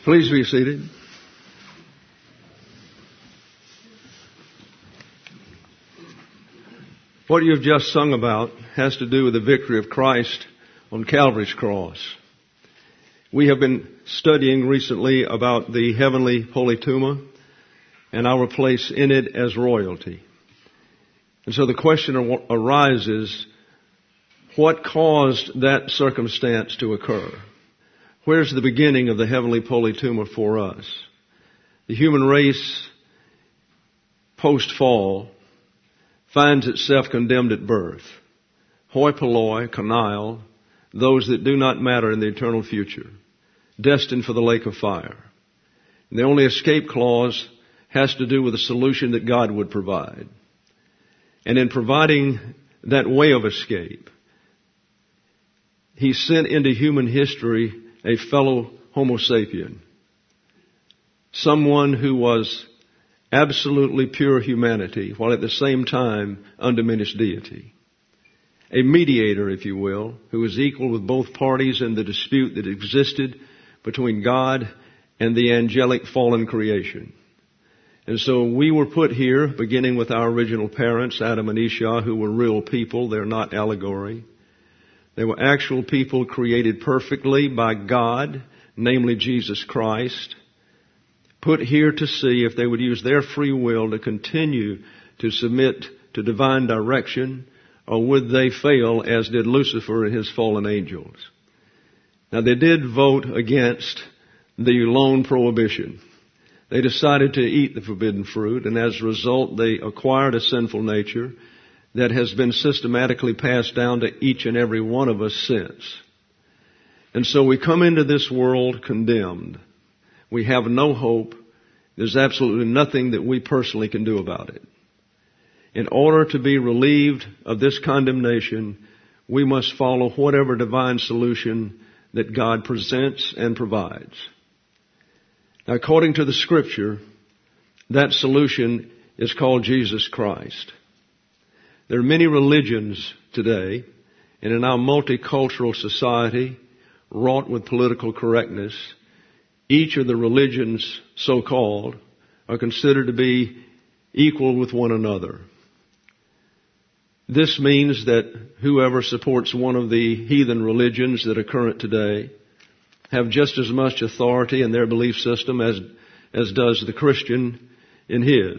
Please be seated. What you have just sung about has to do with the victory of Christ on Calvary's cross. We have been studying recently about the heavenly Polytuma and our place in it as royalty. And so the question arises, what caused that circumstance to occur? Where's the beginning of the heavenly Polytuma for us? The human race, post-fall, finds itself condemned at birth. Hoi polloi, canaille, those that do not matter in the eternal future, destined for the lake of fire. And the only escape clause has to do with the solution that God would provide. And in providing that way of escape, He sent into human history a fellow Homo sapien, someone who was absolutely pure humanity, while at the same time undiminished deity. A mediator, if you will, who was equal with both parties in the dispute that existed between God and the angelic fallen creation. And so we were put here, beginning with our original parents, Adam and Esau, who were real people. They're not allegory. They were actual people created perfectly by God, namely Jesus Christ, put here to see if they would use their free will to continue to submit to divine direction, or would they fail as did Lucifer and his fallen angels. Now they did vote against the lone prohibition. They decided to eat the forbidden fruit, and as a result they acquired a sinful nature that has been systematically passed down to each and every one of us since. And so we come into this world condemned. We have no hope. There's absolutely nothing that we personally can do about it. In order to be relieved of this condemnation, we must follow whatever divine solution that God presents and provides. Now, according to the Scripture, that solution is called Jesus Christ. There are many religions today, and in our multicultural society, wrought with political correctness, each of the religions, so-called, are considered to be equal with one another. This means that whoever supports one of the heathen religions that are current today have just as much authority in their belief system as does the Christian in his.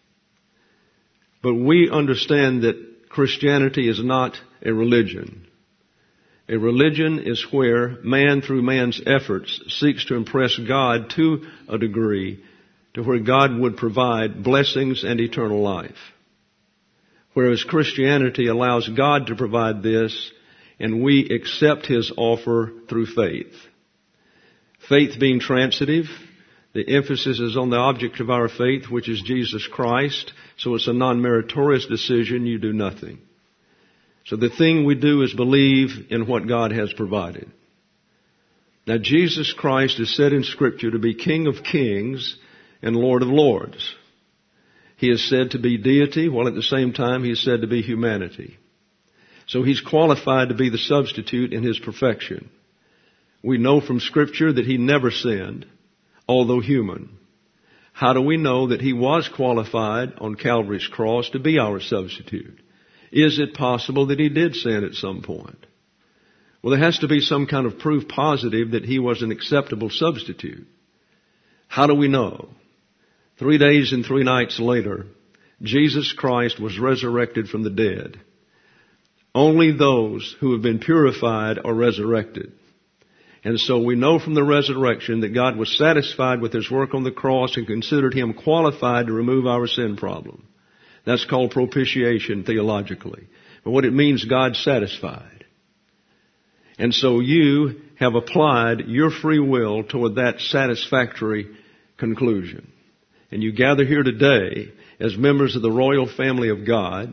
But we understand that Christianity is not a religion. A religion is where man, through man's efforts, seeks to impress God to a degree to where God would provide blessings and eternal life. Whereas Christianity allows God to provide this, and we accept His offer through faith. Faith being transitive, the emphasis is on the object of our faith, which is Jesus Christ. So it's a non-meritorious decision. You do nothing. So the thing we do is believe in what God has provided. Now, Jesus Christ is said in Scripture to be King of Kings and Lord of Lords. He is said to be deity, while at the same time He is said to be humanity. So He's qualified to be the substitute in His perfection. We know from Scripture that He never sinned, although human. How do we know that He was qualified on Calvary's cross to be our substitute? Is it possible that He did sin at some point? Well, there has to be some kind of proof positive that He was an acceptable substitute. How do we know? 3 days and 3 nights later, Jesus Christ was resurrected from the dead. Only those who have been purified are resurrected. And so we know from the resurrection that God was satisfied with His work on the cross and considered Him qualified to remove our sin problem. That's called propitiation theologically. But what it means, God's satisfied. And so you have applied your free will toward that satisfactory conclusion. And you gather here today as members of the royal family of God.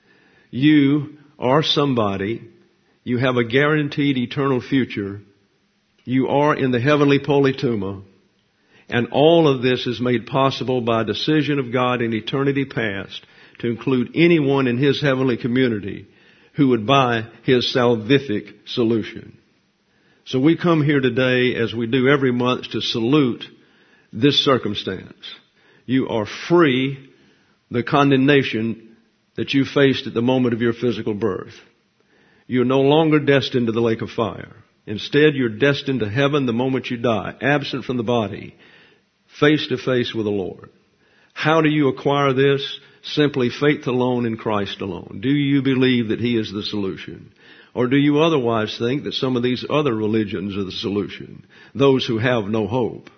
You are somebody. You have a guaranteed eternal future. You are in the heavenly Polytuma. And all of this is made possible by a decision of God in eternity past to include anyone in His heavenly community who would buy His salvific solution. So we come here today, as we do every month, to salute this circumstance. You are free the condemnation that you faced at the moment of your physical birth. You are no longer destined to the lake of fire. Instead, you're destined to heaven the moment you die, absent from the body, face to face with the Lord. How do you acquire this? Simply faith alone in Christ alone. Do you believe that He is the solution? Or do you otherwise think that some of these other religions are the solution? Those who have no hope.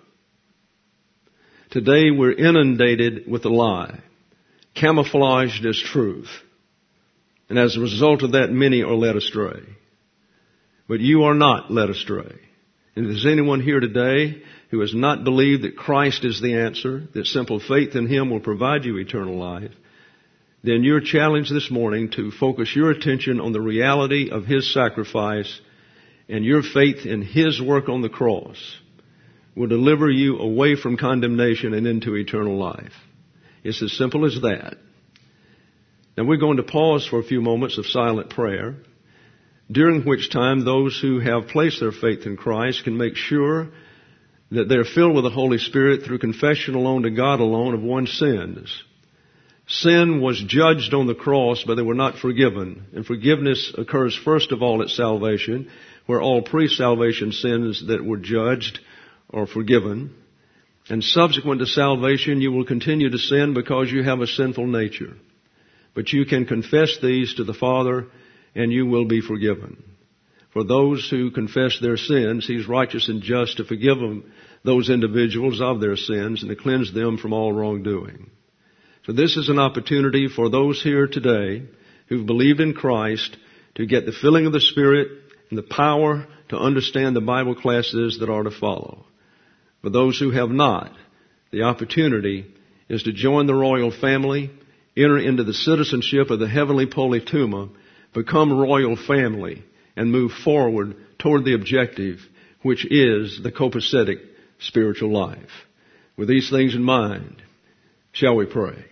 Today we're inundated with a lie, camouflaged as truth. And as a result of that, many are led astray. But you are not led astray. And if there's anyone here today who has not believed that Christ is the answer, that simple faith in Him will provide you eternal life, then you're challenged this morning to focus your attention on the reality of His sacrifice, and your faith in His work on the cross will deliver you away from condemnation and into eternal life. It's as simple as that. Now we're going to pause for a few moments of silent prayer, during which time those who have placed their faith in Christ can make sure that they're filled with the Holy Spirit through confession alone to God alone of one's sins. Sin was judged on the cross, but they were not forgiven. And forgiveness occurs first of all at salvation, where all pre-salvation sins that were judged are forgiven. And subsequent to salvation, you will continue to sin because you have a sinful nature. But you can confess these to the Father, and you will be forgiven. For those who confess their sins, He's righteous and just to forgive them, those individuals of their sins, and to cleanse them from all wrongdoing. So this is an opportunity for those here today who've believed in Christ to get the filling of the Spirit and the power to understand the Bible classes that are to follow. For those who have not, the opportunity is to join the royal family, enter into the citizenship of the heavenly politeuma, become royal family, and move forward toward the objective, which is the copacetic spiritual life. With these things in mind, shall we pray?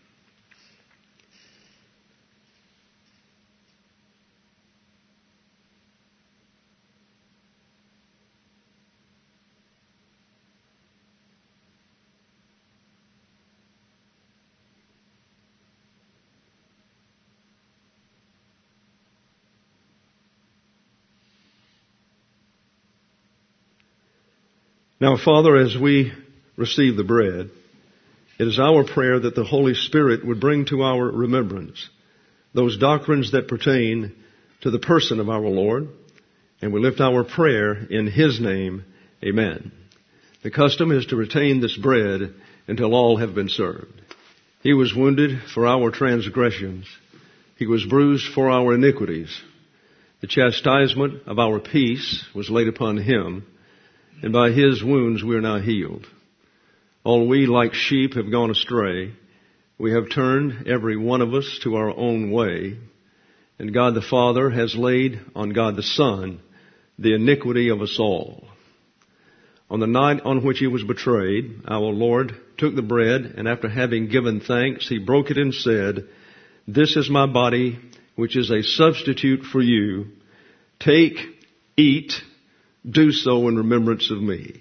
Now, Father, as we receive the bread, it is our prayer that the Holy Spirit would bring to our remembrance those doctrines that pertain to the person of our Lord, and we lift our prayer in His name. Amen. The custom is to retain this bread until all have been served. He was wounded for our transgressions. He was bruised for our iniquities. The chastisement of our peace was laid upon Him, and by His wounds we are now healed. All we like sheep have gone astray. We have turned every one of us to our own way. And God the Father has laid on God the Son the iniquity of us all. On the night on which He was betrayed, our Lord took the bread, and after having given thanks, He broke it and said, "This is my body, which is a substitute for you. Take, eat, do so in remembrance of me."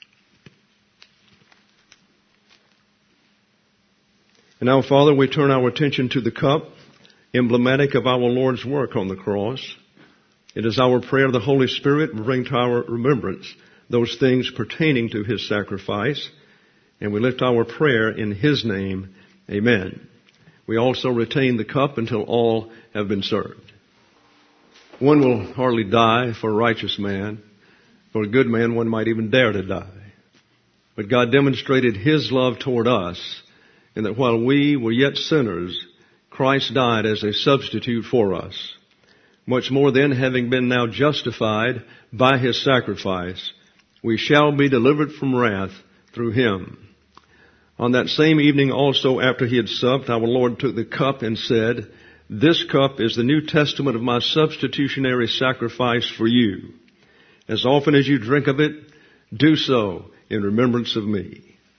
And now, Father, we turn our attention to the cup, emblematic of our Lord's work on the cross. It is our prayer the Holy Spirit will bring to our remembrance those things pertaining to His sacrifice, and we lift our prayer in His name. Amen. We also retain the cup until all have been served. One will hardly die for a righteous man. For a good man, one might even dare to die. But God demonstrated His love toward us in that while we were yet sinners, Christ died as a substitute for us. Much more then, having been now justified by His sacrifice, we shall be delivered from wrath through Him. On that same evening also, after He had supped, our Lord took the cup and said, "This cup is the New Testament of my substitutionary sacrifice for you. As often as you drink of it, do so in remembrance of me."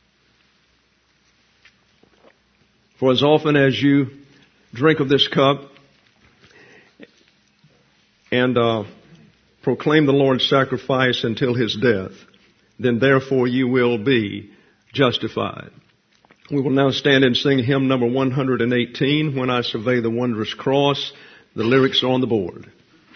For as often as you drink of this cup and proclaim the Lord's sacrifice until his death. Then therefore you will be justified. We will now stand and sing hymn number 118, When I Survey the Wondrous Cross. The lyrics are on the board.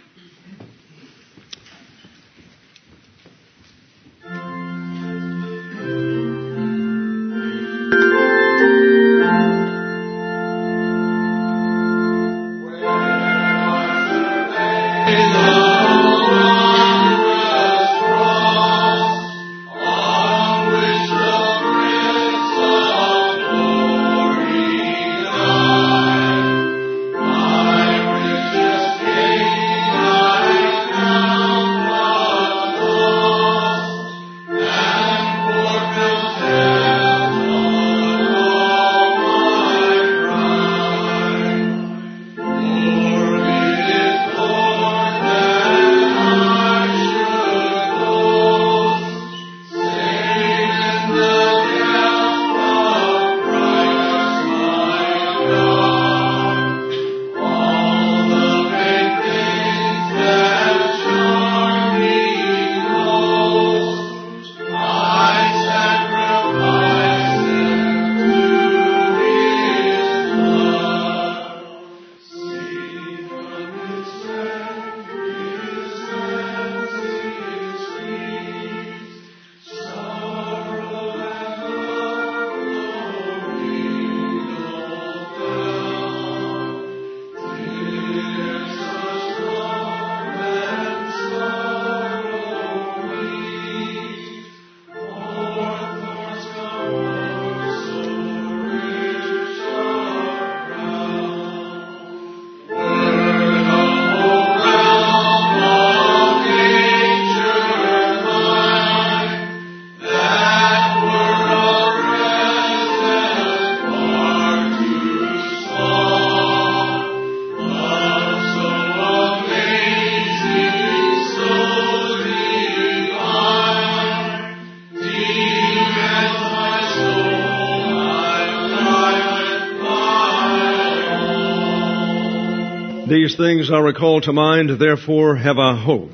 These things I recall to mind, therefore have I hope.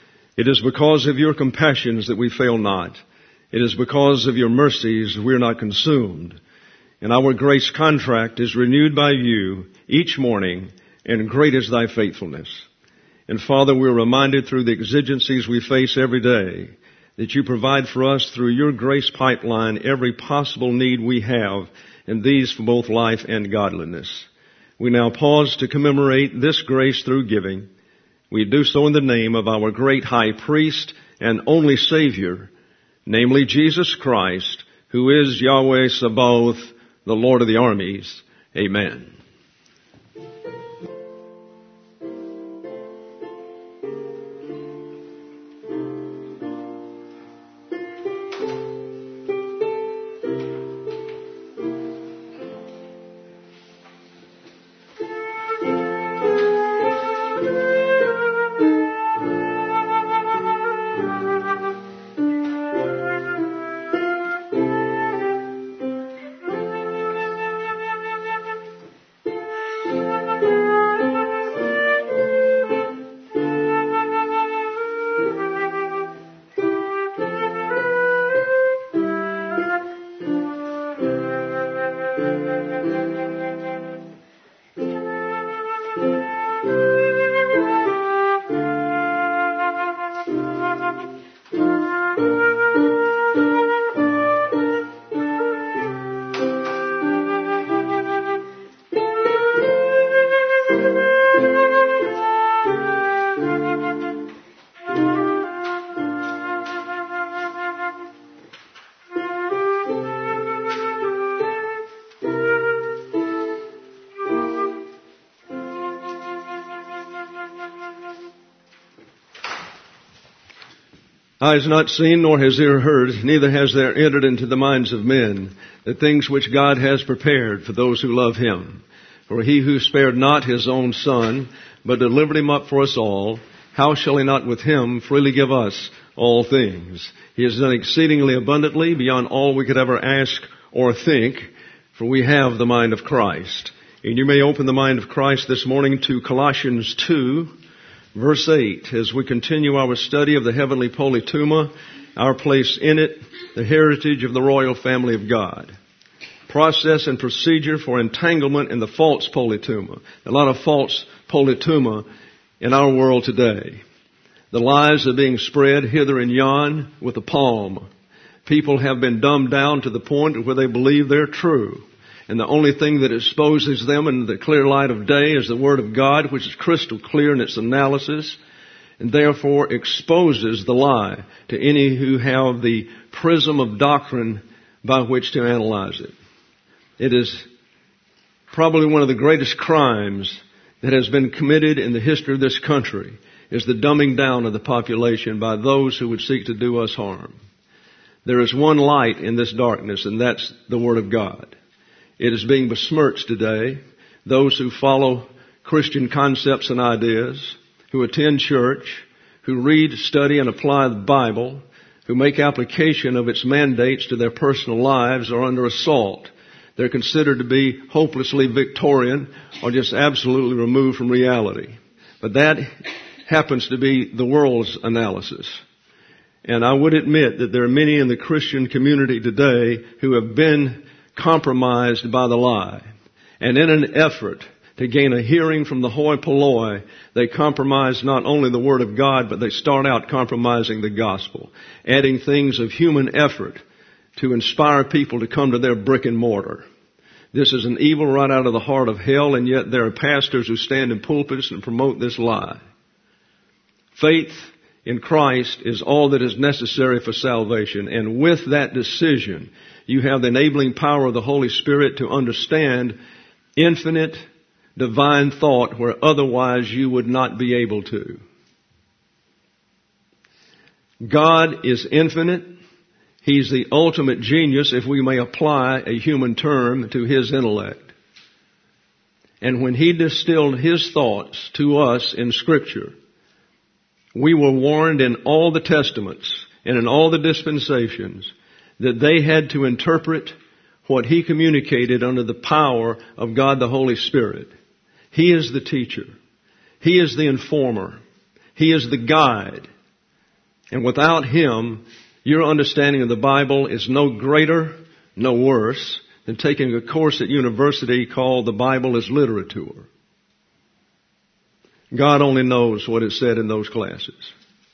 It is because of your compassions that we fail not. It is because of your mercies we are not consumed. And our grace contract is renewed by you each morning, and great is thy faithfulness. And Father, we're reminded through the exigencies we face every day that you provide for us through your grace pipeline every possible need we have, and these for both life and godliness. We now pause to commemorate this grace through giving. We do so in the name of our great high priest and only Savior, namely Jesus Christ, who is Yahweh Sabaoth, the Lord of the armies. Amen. Eye has not seen, nor has ear heard, neither has there entered into the minds of men the things which God has prepared for those who love him. For he who spared not his own Son, but delivered him up for us all, how shall he not with him freely give us all things? He has done exceedingly abundantly beyond all we could ever ask or think, for we have the mind of Christ. And you may open the mind of Christ this morning to Colossians 2, verse 8, as we continue our study of the heavenly Polyptuma, our place in it, the heritage of the royal family of God. Process and procedure for entanglement in the false Polyptuma. A lot of false Polyptuma in our world today. The lies are being spread hither and yon with a palm. People have been dumbed down to the point where they believe they're true. And the only thing that exposes them in the clear light of day is the Word of God, which is crystal clear in its analysis, and therefore exposes the lie to any who have the prism of doctrine by which to analyze it. It is probably one of the greatest crimes that has been committed in the history of this country, is the dumbing down of the population by those who would seek to do us harm. There is one light in this darkness, and that's the Word of God. It is being besmirched today. Those who follow Christian concepts and ideas, who attend church, who read, study, and apply the Bible, who make application of its mandates to their personal lives, are under assault. They're considered to be hopelessly Victorian or just absolutely removed from reality. But that happens to be the world's analysis. And I would admit that there are many in the Christian community today who have been compromised by the lie. And in an effort to gain a hearing from the hoi polloi, they compromise not only the Word of God, but they start out compromising the gospel, adding things of human effort to inspire people to come to their brick and mortar. This is an evil right out of the heart of hell, and yet there are pastors who stand in pulpits and promote this lie. Faith in Christ is all that is necessary for salvation, and with that decision, you have the enabling power of the Holy Spirit to understand infinite divine thought where otherwise you would not be able to. God is infinite. He's the ultimate genius, if we may apply a human term to His intellect. And when He distilled His thoughts to us in Scripture, we were warned in all the testaments and in all the dispensations that they had to interpret what He communicated under the power of God the Holy Spirit. He is the teacher. He is the informer. He is the guide. And without Him, your understanding of the Bible is no greater, no worse than taking a course at university called The Bible as Literature. God only knows what is said in those classes.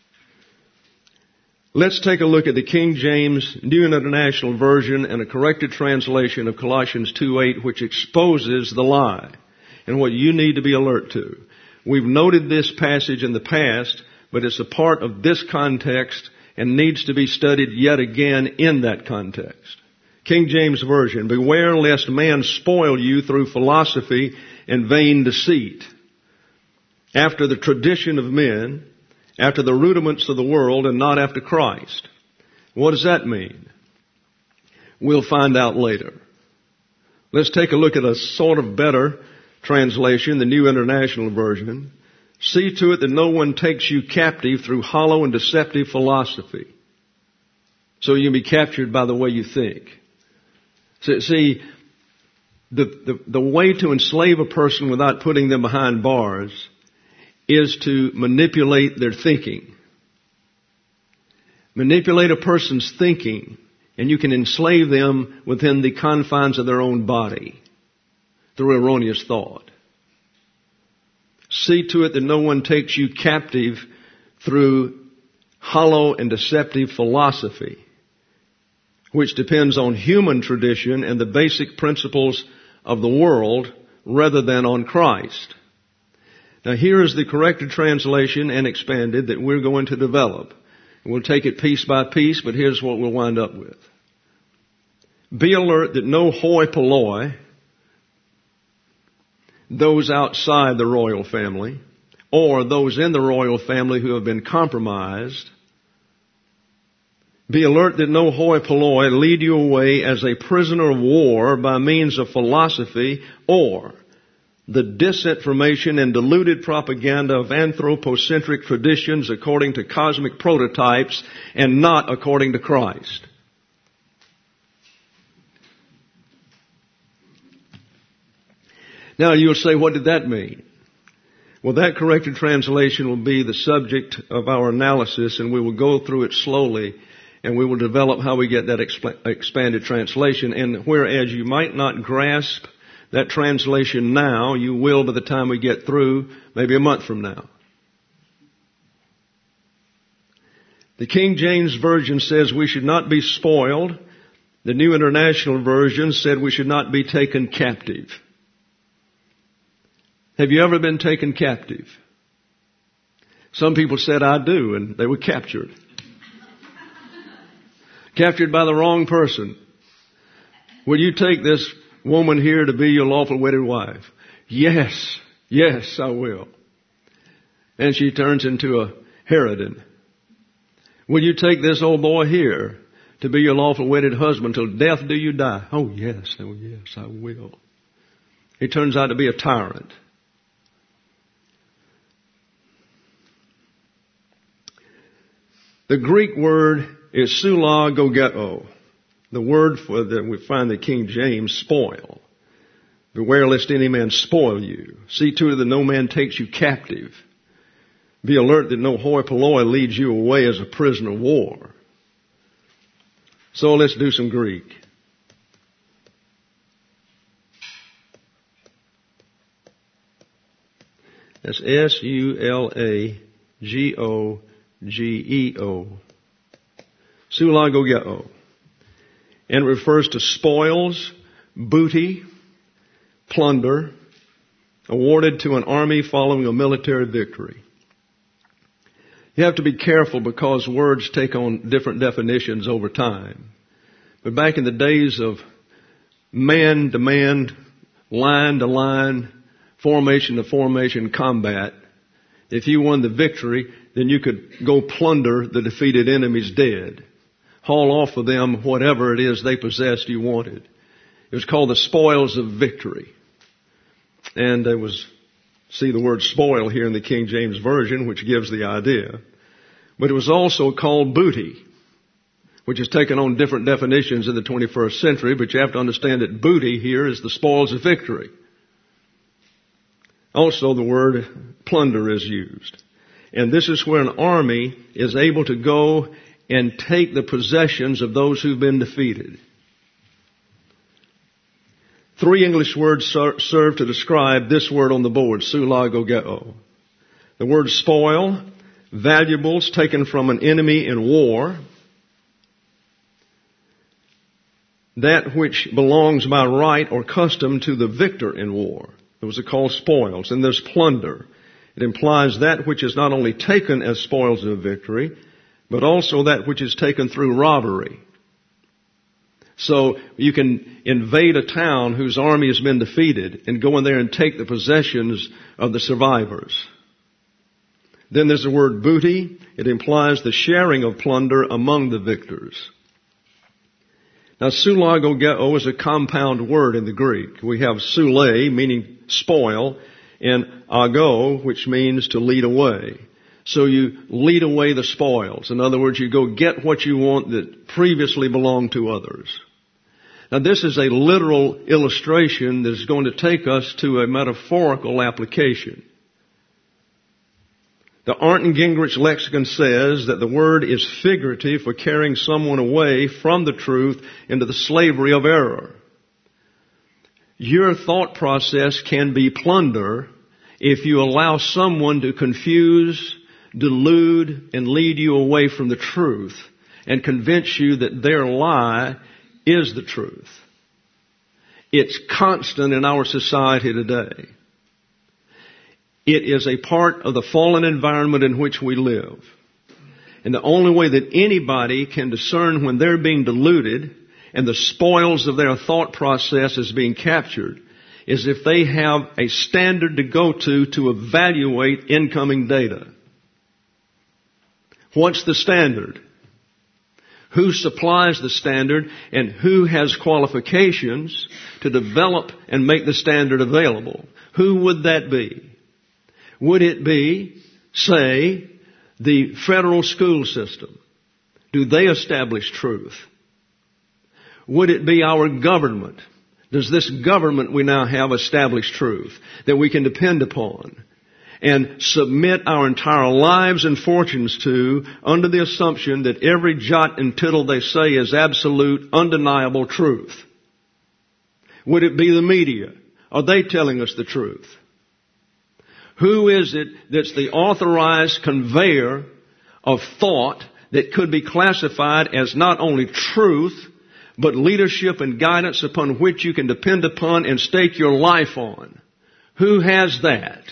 Let's take a look at the King James New International Version and a corrected translation of Colossians 2:8, which exposes the lie and what you need to be alert to. We've noted this passage in the past, but it's a part of this context and needs to be studied yet again in that context. King James Version, beware lest man spoil you through philosophy and vain deceit, after the tradition of men, after the rudiments of the world, and not after Christ. What does that mean? We'll find out later. Let's take a look at a sort of better translation, the New International Version. See to it that no one takes you captive through hollow and deceptive philosophy, so you can be captured by the way you think. See, the way to enslave a person without putting them behind bars is to manipulate their thinking. Manipulate a person's thinking, and you can enslave them within the confines of their own body through erroneous thought. See to it that no one takes you captive through hollow and deceptive philosophy, which depends on human tradition and the basic principles of the world rather than on Christ. Now here is the corrected translation and expanded that we're going to develop. We'll take it piece by piece, but here's what we'll wind up with. Be alert that no hoi polloi, those outside the royal family, or those in the royal family who have been compromised, be alert that no hoi polloi lead you away as a prisoner of war by means of philosophy or the disinformation and diluted propaganda of anthropocentric traditions according to cosmic prototypes and not according to Christ. Now you'll say, what did that mean? Well, that corrected translation will be the subject of our analysis, and we will go through it slowly, and we will develop how we get that expanded translation. And whereas you might not grasp that translation now, you will by the time we get through, maybe a month from now. The King James Version says we should not be spoiled. The New International Version said we should not be taken captive. Have you ever been taken captive? Some people said, I do, and they were captured. Captured by the wrong person. Will you take this woman here to be your lawful wedded wife? Yes, yes, I will. And she turns into a harridan. Will you take this old boy here to be your lawful wedded husband till death do you die? Oh yes, I will. He turns out to be a tyrant. The Greek word is sulagogeo. The word for that we find in King James, spoil. Beware lest any man spoil you. See to it that no man takes you captive. Be alert that no hoi polloi leads you away as a prisoner of war. So let's do some Greek. That's S-U-L-A-G-O-G-E-O. Sulagogeo. And it refers to spoils, booty, plunder, awarded to an army following a military victory. You have to be careful because words take on different definitions over time. But back in the days of man to man, line to line, formation to formation combat, if you won the victory, then you could go plunder the defeated enemy's dead. Haul off of them whatever it is they possessed you wanted. It was called the spoils of victory. And there was, see the word spoil here in the King James Version, which gives the idea. But it was also called booty, which has taken on different definitions in the 21st century, but you have to understand that booty here is the spoils of victory. Also the word plunder is used. And this is where an army is able to go and take the possessions of those who've been defeated. 3 English words serve to describe this word on the board, sulagogeo. The word spoil, valuables taken from an enemy in war, that which belongs by right or custom to the victor in war. Those are called spoils. And there's plunder. It implies that which is not only taken as spoils of victory, but also that which is taken through robbery. So you can invade a town whose army has been defeated and go in there and take the possessions of the survivors. Then there's the word booty. It implies the sharing of plunder among the victors. Now, sulagogeo is a compound word in the Greek. We have sule, meaning spoil, and ago, which means to lead away. So you lead away the spoils. In other words, you go get what you want that previously belonged to others. Now, this is a literal illustration that is going to take us to a metaphorical application. The Arndt Gingrich lexicon says that the word is figurative for carrying someone away from the truth into the slavery of error. Your thought process can be plunder if you allow someone to confuse, delude, and lead you away from the truth and convince you that their lie is the truth. It's constant in our society today. It is a part of the fallen environment in which we live. And the only way that anybody can discern when they're being deluded and the spoils of their thought process is being captured is if they have a standard to go to evaluate incoming data. What's the standard? Who supplies the standard and who has qualifications to develop and make the standard available? Who would that be? Would it be, say, the federal school system? Do they establish truth? Would it be our government? Does this government we now have establish truth that we can depend upon? and submit our entire lives and fortunes to under the assumption that every jot and tittle they say is absolute, undeniable truth? Would it be the media? Are they telling us the truth? Who is it that's the authorized conveyor of thought that could be classified as not only truth, but leadership and guidance upon which you can depend upon and stake your life on? Who has that?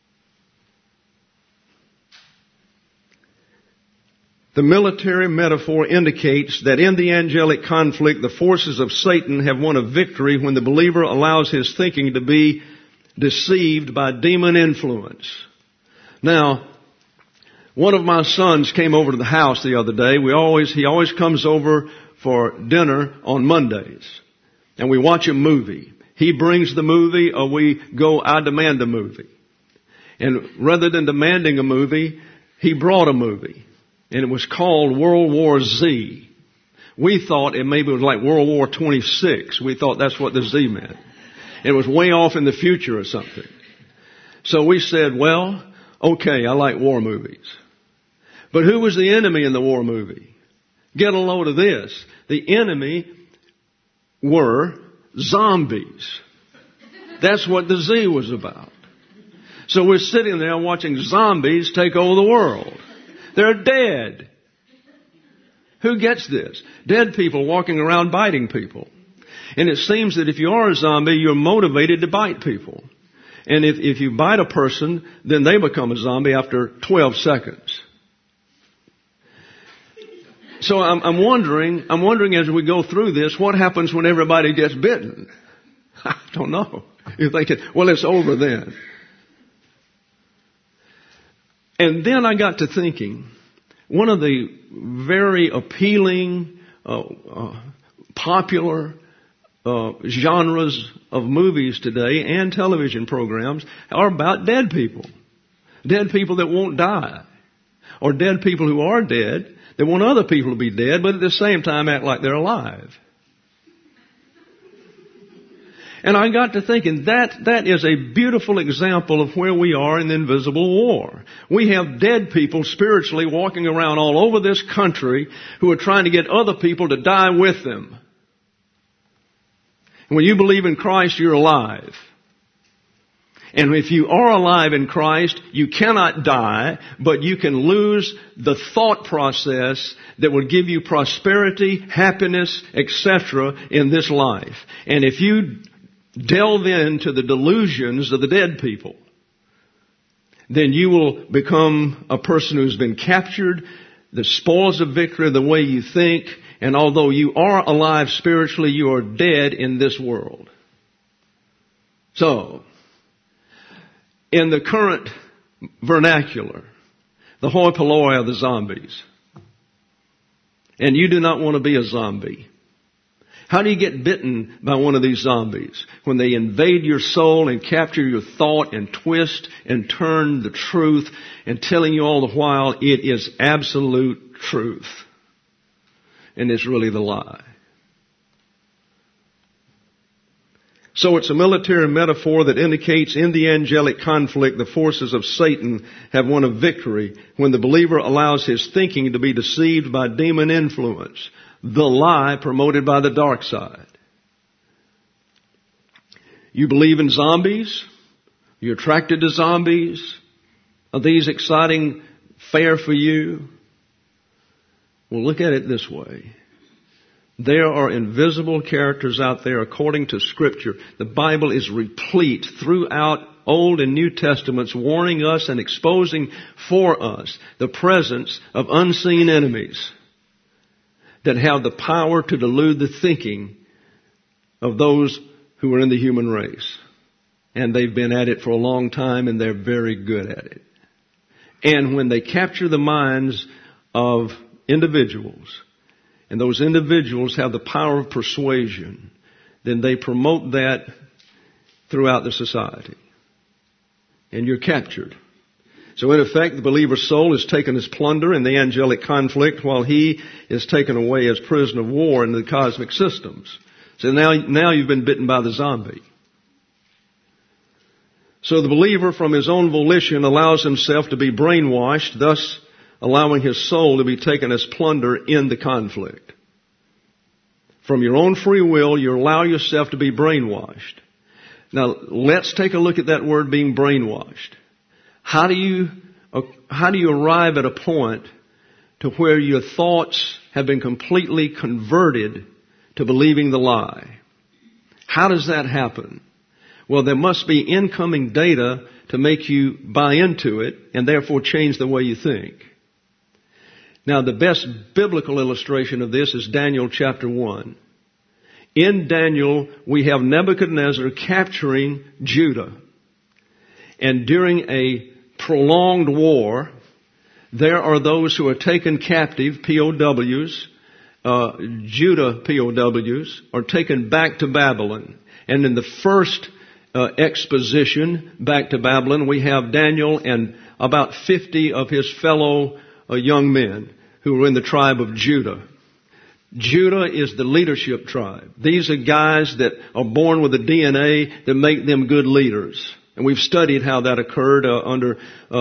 The military metaphor indicates that in the angelic conflict, the forces of Satan have won a victory when the believer allows his thinking to be deceived by demon influence. Now, one of my sons came over to the house the other day. He always comes over for dinner on Mondays, and we watch a movie. He brings the movie, or I demand a movie. And rather than demanding a movie, he brought a movie. And it was called World War Z. We thought it maybe was like World War 26. We thought that's what the Z meant. It was way off in the future or something. So we said, well, okay, I like war movies. But who was the enemy in the war movie? Get a load of this. The enemy were zombies. That's what the Z was about. So we're sitting there watching zombies take over the world. They're dead. Who gets this? Dead people walking around biting people. And it seems that if you are a zombie, you're motivated to bite people. And if you bite a person, then they become a zombie after 12 seconds. So I'm wondering as we go through this, what happens when everybody gets bitten? I don't know. You're thinking, well, it's over then. And then I got to thinking, one of the very appealing, popular genres of movies today and television programs are about dead people. Dead people that won't die. Or dead people who are dead that want other people to be dead, but at the same time act like they're alive. And I got to thinking that is a beautiful example of where we are in the invisible war. We have dead people spiritually walking around all over this country who are trying to get other people to die with them. And when you believe in Christ, you're alive. And if you are alive in Christ, you cannot die, but you can lose the thought process that will give you prosperity, happiness, etc. in this life. And if you delve into the delusions of the dead people, then you will become a person who's been captured, the spoils of victory, the way you think, and although you are alive spiritually, you are dead in this world. So, in the current vernacular, the hoi polloi are the zombies. And you do not want to be a zombie. How do you get bitten by one of these zombies? When they invade your soul and capture your thought and twist and turn the truth and telling you all the while it is absolute truth. And it's really the lie. So it's a military metaphor that indicates in the angelic conflict the forces of Satan have won a victory when the believer allows his thinking to be deceived by demon influence, the lie promoted by the dark side. You believe in zombies? You're attracted to zombies? Are these exciting fare for you? Well, look at it this way. There are invisible characters out there according to Scripture. The Bible is replete throughout Old and New Testaments warning us and exposing for us the presence of unseen enemies that have the power to delude the thinking of those who are in the human race. And they've been at it for a long time and they're very good at it. And when they capture the minds of individuals, and those individuals have the power of persuasion, then they promote that throughout the society. And you're captured. So in effect, the believer's soul is taken as plunder in the angelic conflict while he is taken away as prisoner of war in the cosmic systems. So now you've been bitten by the zombie. So the believer from his own volition allows himself to be brainwashed, thus allowing his soul to be taken as plunder in the conflict. From your own free will, you allow yourself to be brainwashed. Now, let's take a look at that word being brainwashed. How do you arrive at a point to where your thoughts have been completely converted to believing the lie? How does that happen? Well, there must be incoming data to make you buy into it and therefore change the way you think. Now, the best biblical illustration of this is Daniel chapter 1. In Daniel, we have Nebuchadnezzar capturing Judah. And during a prolonged war, there are those who are taken captive, POWs, Judah POWs, are taken back to Babylon. And in the first exposition back to Babylon, we have Daniel and about 50 of his fellow young men who were in the tribe of Judah. Judah is the leadership tribe. These are guys that are born with a DNA that make them good leaders. And we've studied how that occurred under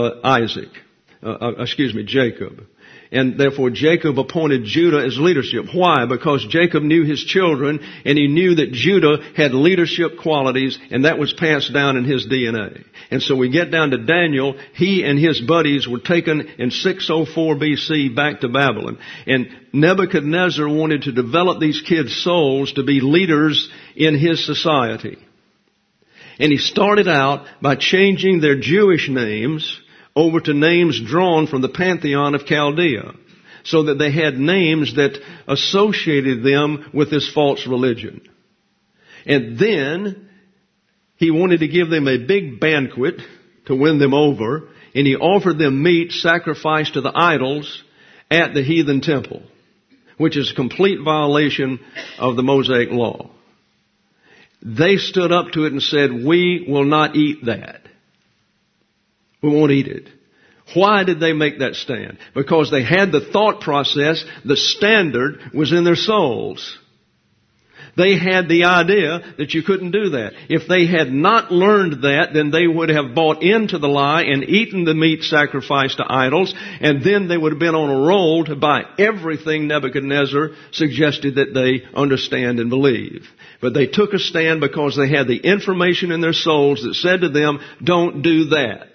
Jacob. And therefore Jacob appointed Judah as leadership. Why? Because Jacob knew his children and he knew that Judah had leadership qualities and that was passed down in his DNA. And so we get down to Daniel. He and his buddies were taken in 604 BC back to Babylon. And Nebuchadnezzar wanted to develop these kids' souls to be leaders in his society. And he started out by changing their Jewish names over to names drawn from the pantheon of Chaldea, so that they had names that associated them with this false religion. And then he wanted to give them a big banquet to win them over, and he offered them meat sacrificed to the idols at the heathen temple, which is a complete violation of the Mosaic law. They stood up to it and said, "We will not eat that. We won't eat it." Why did they make that stand? Because they had the thought process, the standard was in their souls. They had the idea that you couldn't do that. If they had not learned that, then they would have bought into the lie and eaten the meat sacrificed to idols, and then they would have been on a roll to buy everything Nebuchadnezzar suggested that they understand and believe. But they took a stand because they had the information in their souls that said to them, "Don't do that."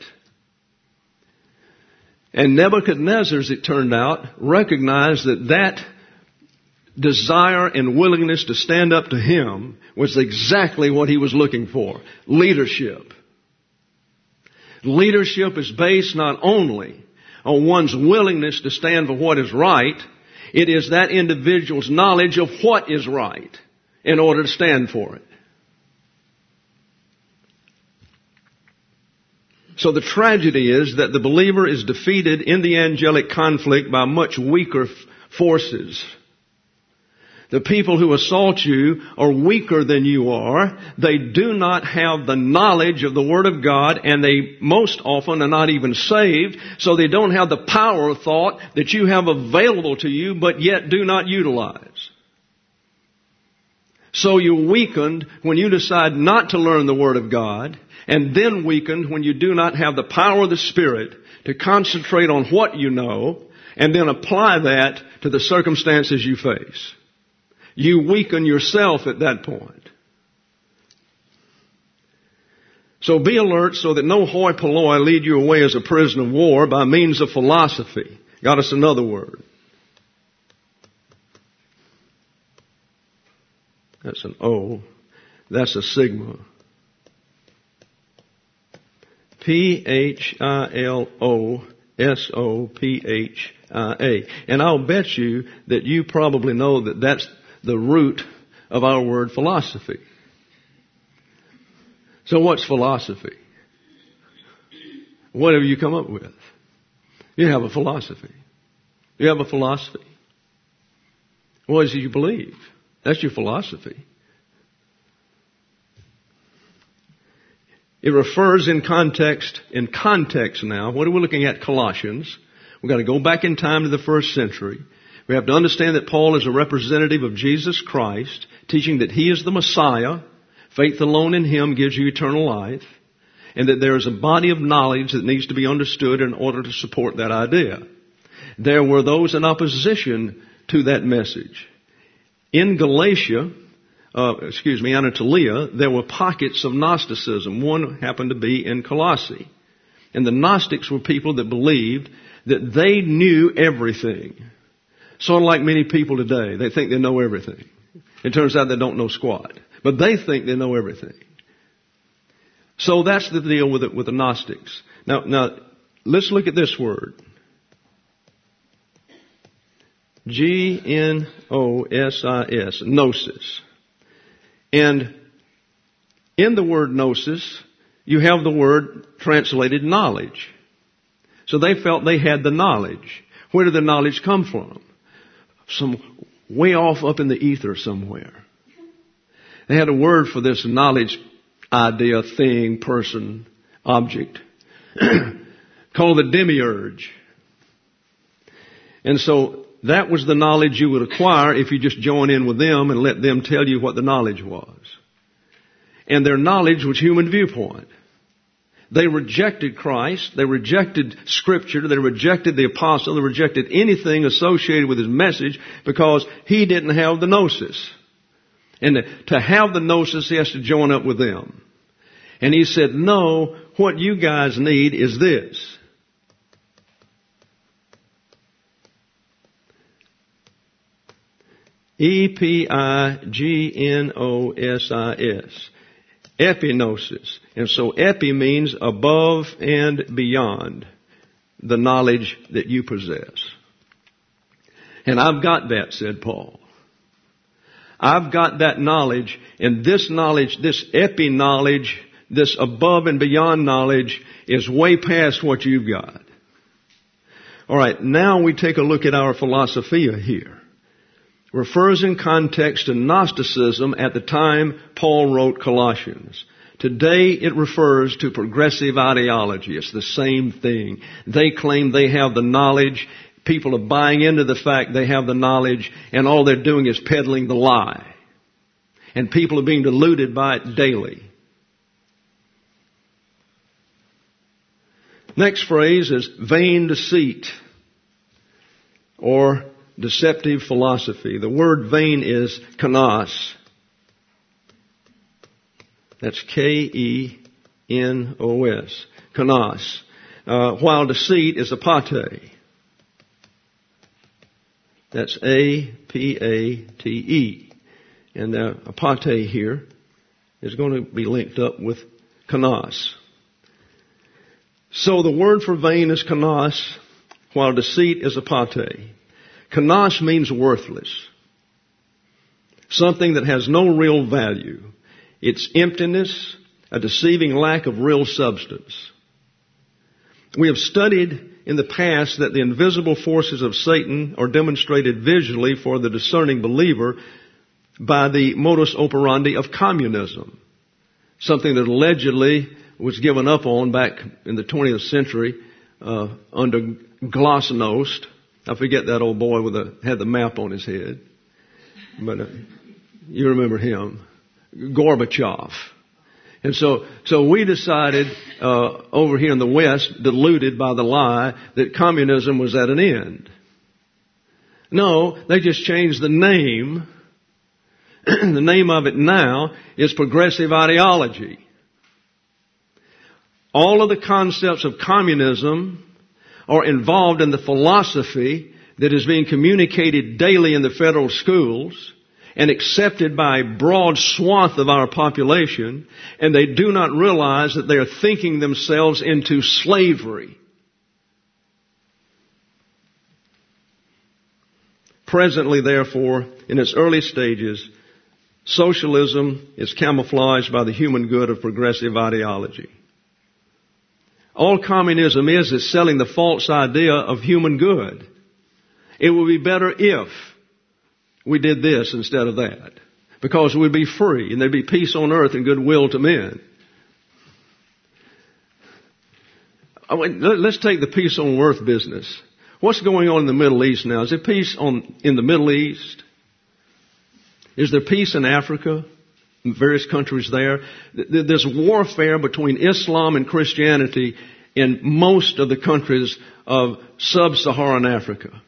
And Nebuchadnezzar, as it turned out, recognized that desire and willingness to stand up to him was exactly what he was looking for. Leadership. Leadership is based not only on one's willingness to stand for what is right, it is that individual's knowledge of what is right in order to stand for it. So the tragedy is that the believer is defeated in the angelic conflict by much weaker forces. The people who assault you are weaker than you are. They do not have the knowledge of the Word of God, and they most often are not even saved, so they don't have the power of thought that you have available to you, but yet do not utilize. So you're weakened when you decide not to learn the Word of God, and then weakened when you do not have the power of the Spirit to concentrate on what you know and then apply that to the circumstances you face. You weaken yourself at that point. So be alert so that no hoi polloi lead you away as a prisoner of war by means of philosophy. Got us another word. That's an O. That's a sigma. Philosopha. And I'll bet you that you probably know that that's the root of our word philosophy. So what's philosophy? What have you come up with? You have a philosophy. You have a philosophy. What is it you believe? That's your philosophy. It refers in context now. What are we looking at? Colossians. We've got to go back in time to the first century. We have to understand that Paul is a representative of Jesus Christ, teaching that He is the Messiah. Faith alone in Him gives you eternal life. and that there is a body of knowledge that needs to be understood in order to support that idea. There were those in opposition to that message. In Galatia, Anatolia, there were pockets of Gnosticism. One happened to be in Colossae. And the Gnostics were people that believed that they knew everything. Sort of like many people today. They think they know everything. It turns out they don't know squat. But they think they know everything. So that's the deal with the Gnostics. Now, let's look at this word. Gnosis. Gnosis. And in the word gnosis, you have the word translated knowledge. So they felt they had the knowledge. Where did the knowledge come from? Some way off up in the ether somewhere. They had a word for this knowledge idea, thing, person, object, called the demiurge. And so that was the knowledge you would acquire if you just join in with them and let them tell you what the knowledge was. And their knowledge was human viewpoint. They rejected Christ. They rejected Scripture. They rejected the apostle. They rejected anything associated with his message because he didn't have the gnosis. And to have the gnosis, he has to join up with them. And he said, no, what you guys need is this. Epignosis. Epignosis. And so epi means above and beyond the knowledge that you possess. And I've got that, said Paul. I've got that knowledge, and this knowledge, this epi knowledge, this above and beyond knowledge is way past what you've got. All right, now we take a look at our philosophia here. Refers in context to Gnosticism at the time Paul wrote Colossians. Today it refers to progressive ideology. It's the same thing. They claim they have the knowledge. People are buying into the fact they have the knowledge, and all they're doing is peddling the lie. And people are being deluded by it daily. Next phrase is vain deceit or deceptive philosophy. The word vain is kenos. That's K-E-N-O-S. Kenos. While deceit is apate. That's A-P-A-T-E. And apate here is going to be linked up with kenos. So the word for vain is kenos, while deceit is apate. Kenos means worthless. Something that has no real value. It's emptiness, a deceiving lack of real substance. We have studied in the past that the invisible forces of Satan are demonstrated visually for the discerning believer by the modus operandi of communism. Something that allegedly was given up on back in the 20th century under Glasnost. I forget that old boy had the map on his head. But you remember him. Gorbachev. And so we decided over here in the West, deluded by the lie, that communism was at an end. No, they just changed the name. The name of it now is progressive ideology. All of the concepts of communism are involved in the philosophy that is being communicated daily in the federal schools and accepted by a broad swath of our population, and they do not realize that they are thinking themselves into slavery. Presently, therefore, in its early stages, socialism is camouflaged by the human good of progressive ideology. All communism is selling the false idea of human good. It would be better if we did this instead of that, because we'd be free and there'd be peace on earth and goodwill to men. Let's take the peace on earth business. What's going on in the Middle East now? Is there peace in the Middle East? Is there peace in Africa? in various countries there. There's warfare between Islam and Christianity in most of the countries of sub-Saharan Africa.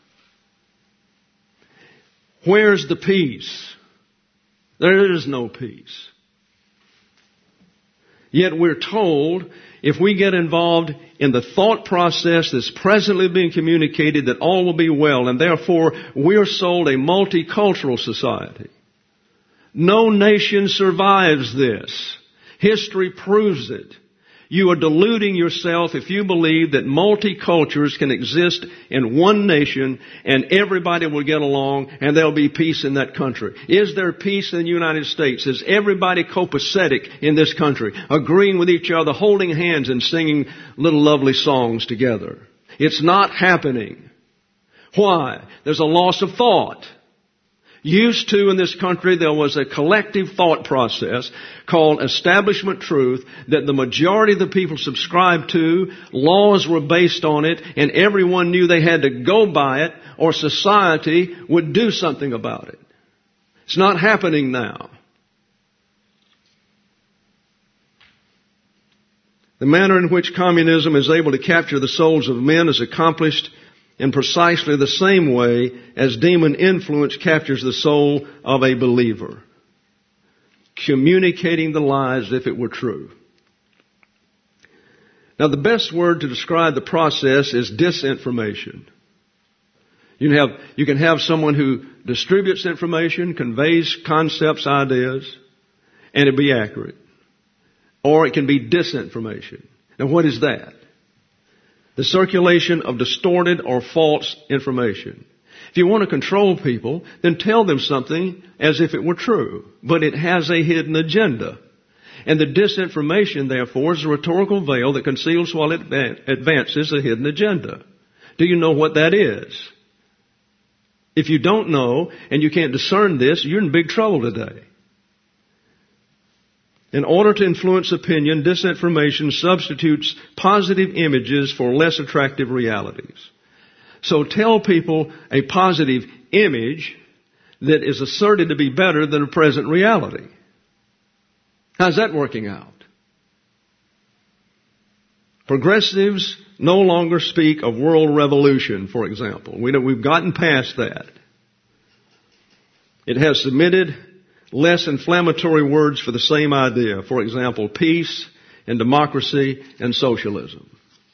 Where's the peace? There is no peace. Yet we're told if we get involved in the thought process that's presently being communicated that all will be well, and therefore we're sold a multicultural society. No nation survives this. History proves it. You are deluding yourself if you believe that multicultures can exist in one nation and everybody will get along and there'll be peace in that country. Is there peace in the United States? Is everybody copacetic in this country, agreeing with each other, holding hands and singing little lovely songs together? It's not happening. Why? There's a loss of thought. Used to in this country, there was a collective thought process called establishment truth that the majority of the people subscribed to. Laws were based on it, and everyone knew they had to go by it or society would do something about it. It's not happening now. The manner in which communism is able to capture the souls of men is accomplished in precisely the same way as demon influence captures the soul of a believer, communicating the lies as if it were true. Now, the best word to describe the process is disinformation. You can have someone who distributes information, conveys concepts, ideas, and it be accurate. Or it can be disinformation. Now, what is that? The circulation of distorted or false information. If you want to control people, then tell them something as if it were true, but it has a hidden agenda. And the disinformation, therefore, is a rhetorical veil that conceals while it advances a hidden agenda. Do you know what that is? If you don't know and you can't discern this, you're in big trouble today. In order to influence opinion, disinformation substitutes positive images for less attractive realities. So tell people a positive image that is asserted to be better than a present reality. How's that working out? Progressives no longer speak of world revolution, for example. We've gotten past that. It has submitted less inflammatory words for the same idea. For example, peace and democracy and socialism.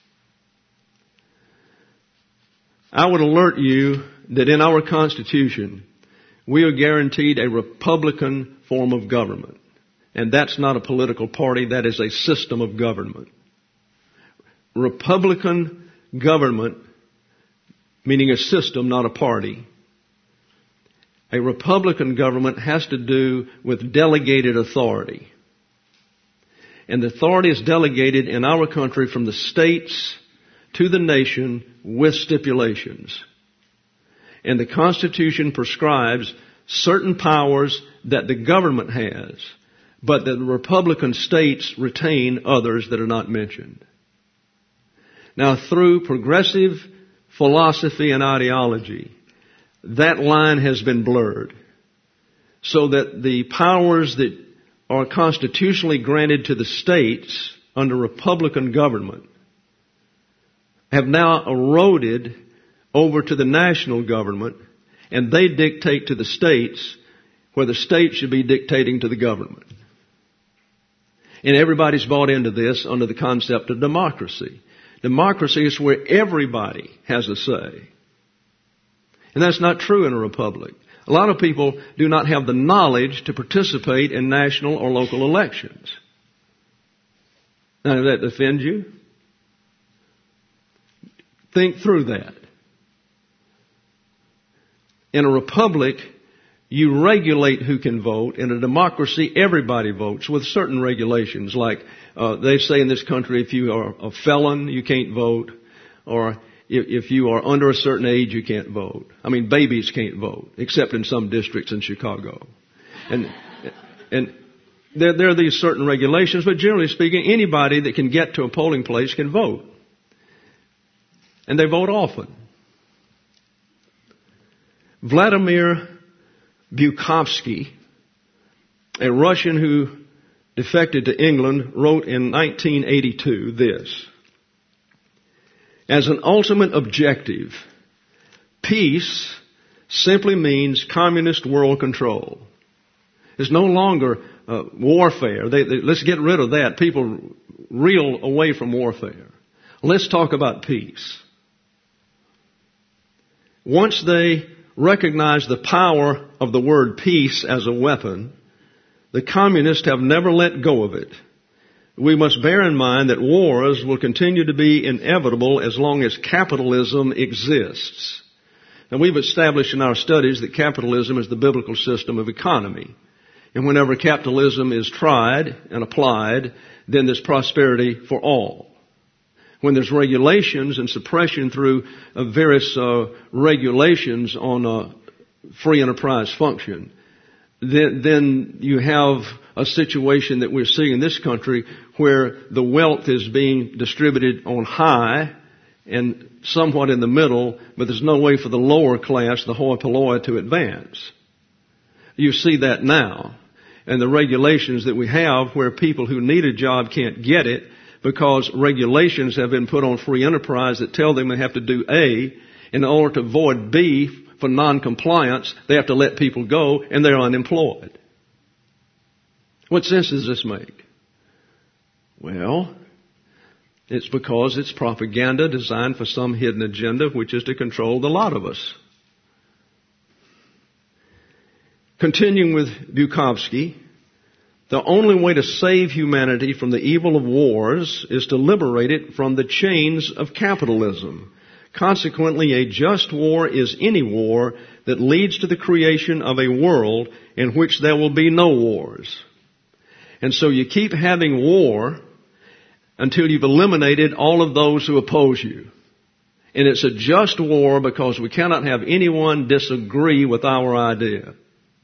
I would alert you that in our Constitution, we are guaranteed a Republican form of government. And that's not a political party, that is a system of government. Republican government, meaning a system, not a party. A Republican government has to do with delegated authority. And the authority is delegated in our country from the states to the nation with stipulations. And the Constitution prescribes certain powers that the government has, but that the Republican states retain others that are not mentioned. Now, through progressive philosophy and ideology, that line has been blurred so that the powers that are constitutionally granted to the states under Republican government have now eroded over to the national government, and they dictate to the states where the states should be dictating to the government. And everybody's bought into this under the concept of democracy. Democracy is where everybody has a say. And that's not true in a republic. A lot of people do not have the knowledge to participate in national or local elections. Now, does that offend you? Think through that. In a republic, you regulate who can vote. In a democracy, everybody votes with certain regulations. Like they say in this country, if you are a felon, you can't vote. Or if you are under a certain age, you can't vote. I mean, babies can't vote, except in some districts in Chicago. And there are these certain regulations, but generally speaking, anybody that can get to a polling place can vote. And they vote often. Vladimir Bukovsky A Russian who defected to England wrote in 1982 this: as an ultimate objective, peace simply means communist world control. It's no longer warfare. Let's get rid of that. People reel away from warfare. Let's talk about peace. Once they recognize the power of the word peace as a weapon, the communists have never let go of it. We must bear in mind that wars will continue to be inevitable as long as capitalism exists. And we've established in our studies that capitalism is the biblical system of economy. And whenever capitalism is tried and applied, then there's prosperity for all. When there's regulations and suppression through various regulations on free enterprise function, then you have a situation that we're seeing in this country where the wealth is being distributed on high and somewhat in the middle, but there's no way for the lower class, the hoi polloi, to advance. You see that now. And the regulations that we have where people who need a job can't get it because regulations have been put on free enterprise that tell them they have to do A. In order to avoid B for non-compliance, they have to let people go and they're unemployed. What sense does this make? Well, it's because it's propaganda designed for some hidden agenda, which is to control the lot of us. Continuing with Bukovsky, the only way to save humanity from the evil of wars is to liberate it from the chains of capitalism. Consequently, a just war is any war that leads to the creation of a world in which there will be no wars. And so you keep having war until you've eliminated all of those who oppose you. And it's a just war because we cannot have anyone disagree with our idea.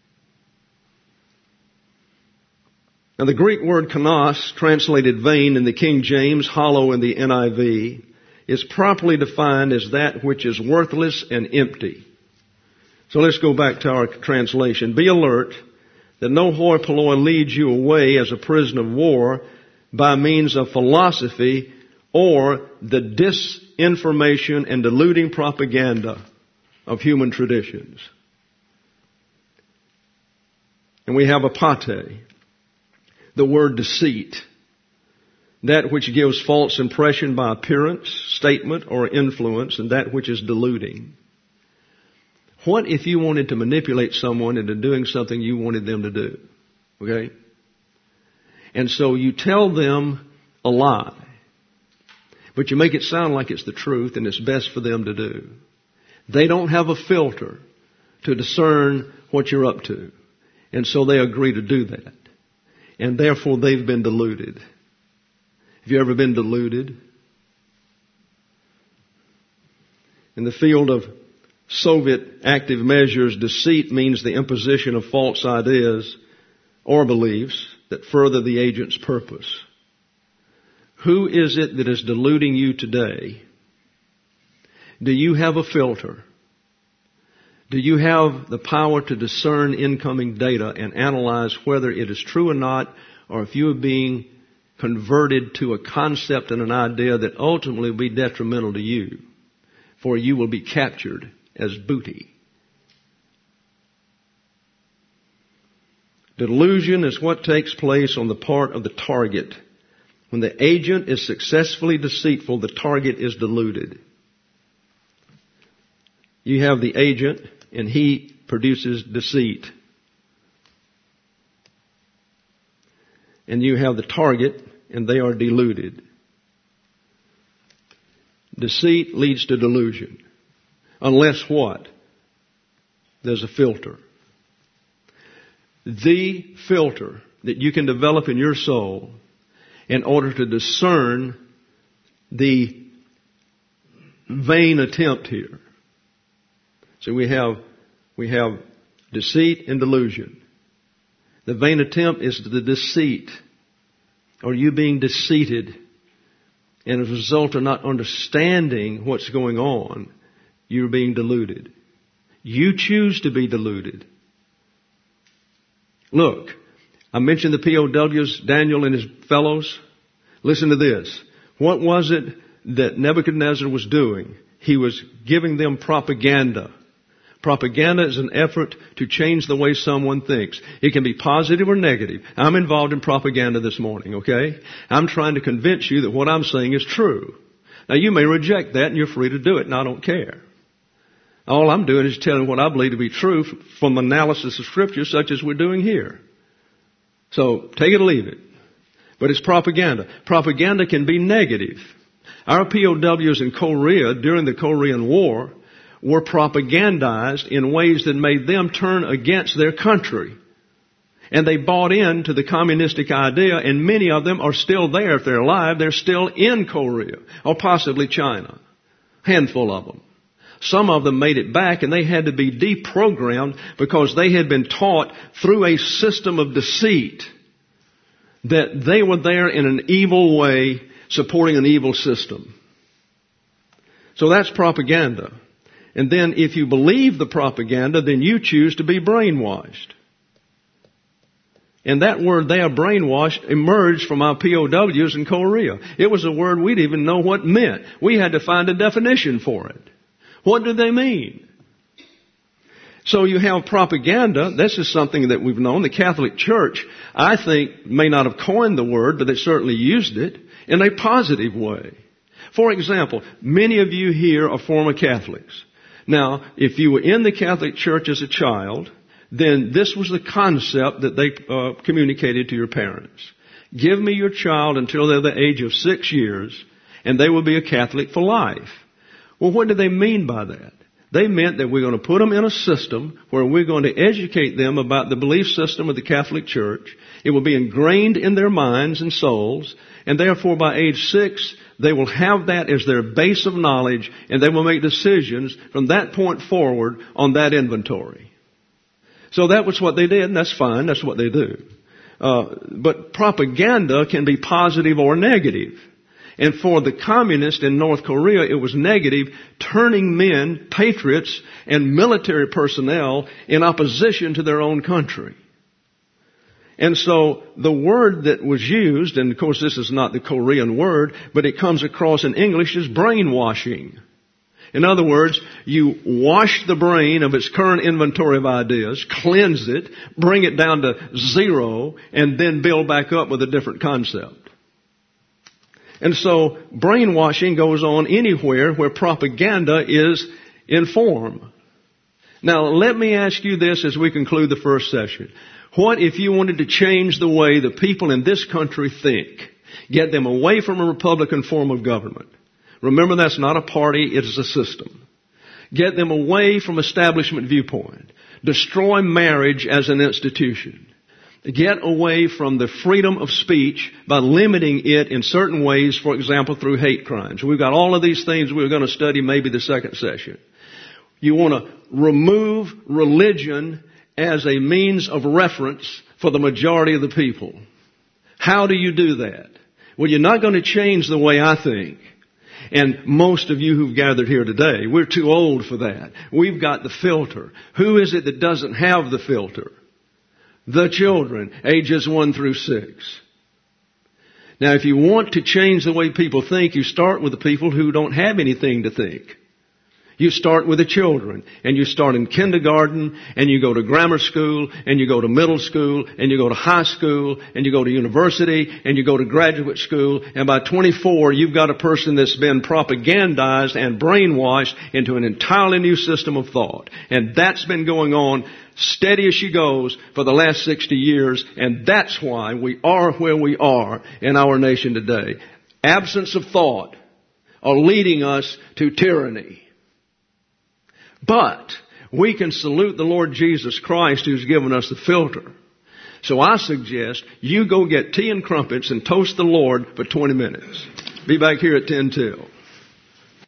Now, the Greek word kanos, translated vain in the King James, hollow in the NIV, is properly defined as that which is worthless and empty. So let's go back to our translation. Be alert that no hoi polloi leads you away as a prisoner of war by means of philosophy or the disinformation and deluding propaganda of human traditions. And we have apate, the word deceit, that which gives false impression by appearance, statement, or influence, and that which is deluding. What if you wanted to manipulate someone into doing something you wanted them to do? Okay? And so you tell them a lie, but you make it sound like it's the truth and it's best for them to do. They don't have a filter to discern what you're up to, and so they agree to do that. And therefore they've been deluded. Have you ever been deluded? In the field of Soviet active measures, deceit means the imposition of false ideas or beliefs that further the agent's purpose. Who is it that is deluding you today? Do you have a filter? Do you have the power to discern incoming data and analyze whether it is true or not, or if you are being converted to a concept and an idea that ultimately will be detrimental to you, for you will be captured as booty? Delusion is what takes place on the part of the target. When the agent is successfully deceitful, the target is deluded. You have the agent, and he produces deceit. And you have the target, and they are deluded. Deceit leads to delusion. Unless what? There's a filter. The filter that you can develop in your soul in order to discern the vain attempt here. So we have deceit and delusion. The vain attempt is the deceit. Or you being deceited. And as a result of not understanding what's going on, you're being deluded. You choose to be deluded. Look, I mentioned the POWs, Daniel and his fellows. Listen to this. What was it that Nebuchadnezzar was doing? He was giving them propaganda. Propaganda is an effort to change the way someone thinks. It can be positive or negative. I'm involved in propaganda this morning, okay? I'm trying to convince you that what I'm saying is true. Now, you may reject that, and you're free to do it, and I don't care. All I'm doing is telling what I believe to be true from analysis of Scripture, such as we're doing here. So, take it or leave it. But it's propaganda. Propaganda can be negative. Our POWs in Korea during the Korean War were propagandized in ways that made them turn against their country. And they bought into the communistic idea, and many of them are still there. If they're alive, they're still in Korea, or possibly China. Handful of them. Some of them made it back, and they had to be deprogrammed because they had been taught through a system of deceit that they were there in an evil way, supporting an evil system. So that's propaganda. And then if you believe the propaganda, then you choose to be brainwashed. And that word there, brainwashed, emerged from our POWs in Korea. It was a word we didn't even know what it meant. We had to find a definition for it. What do they mean? So you have propaganda. This is something that we've known. The Catholic Church, I think, may not have coined the word, but they certainly used it in a positive way. For example, many of you here are former Catholics. Now, if you were in the Catholic Church as a child, then this was the concept that they communicated to your parents. Give me your child until they're the age of 6 years, and they will be a Catholic for life. Well, what did they mean by that? They meant that we're going to put them in a system where we're going to educate them about the belief system of the Catholic Church. It will be ingrained in their minds and souls, and therefore by age 6, they will have that as their base of knowledge, and they will make decisions from that point forward on that inventory. So that was what they did, and that's fine. That's what they do. But propaganda can be positive or negative. And for the communists in North Korea, it was negative, turning men, patriots, and military personnel in opposition to their own country. And so the word that was used, and of course this is not the Korean word, but it comes across in English as brainwashing. In other words, you wash the brain of its current inventory of ideas, cleanse it, bring it down to zero, and then build back up with a different concept. And so brainwashing goes on anywhere where propaganda is in form. Now, let me ask you this as we conclude the first session. What if you wanted to change the way the people in this country think? Get them away from a Republican form of government. Remember, that's not a party, it is a system. Get them away from establishment viewpoint. Destroy marriage as an institution. Get away from the freedom of speech by limiting it in certain ways, for example, through hate crimes. We've got all of these things we're going to study maybe the second session. You want to remove religion as a means of reference for the majority of the people. How do you do that? Well, you're not going to change the way I think. And most of you who've gathered here today, we're too old for that. We've got the filter. Who is it that doesn't have the filter? The children, ages 1 through 6. Now, if you want to change the way people think, you start with the people who don't have anything to think. You start with the children, and you start in kindergarten, and you go to grammar school, and you go to middle school, and you go to high school, and you go to university, and you go to graduate school, and by 24, you've got a person that's been propagandized and brainwashed into an entirely new system of thought. And that's been going on steady as she goes for the last 60 years, and that's why we are where we are in our nation today. Absence of thought are leading us to tyranny. But we can salute the Lord Jesus Christ who's given us the filter. So I suggest you go get tea and crumpets and toast the Lord for 20 minutes. Be back here at 10 till.